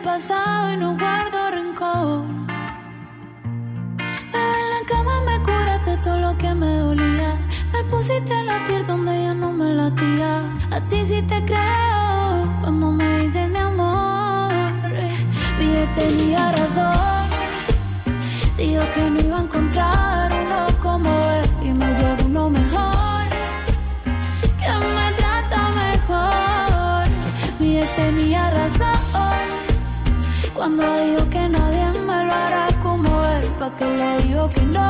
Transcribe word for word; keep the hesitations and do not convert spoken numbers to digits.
pasado y no guardo rencor. Bebé, en la cama me curaste todo lo que me dolía. Me pusiste la piel donde ya no me latía. A ti sí te creo cuando me dices mi amor. Mi ex tenía razón. Dijo que no iba a encontrar uno como él y me llegó uno mejor, que me trata mejor. Mi ex tenía razón cuando dijo que nadie me lo hará como él. Pa' que le digo que no.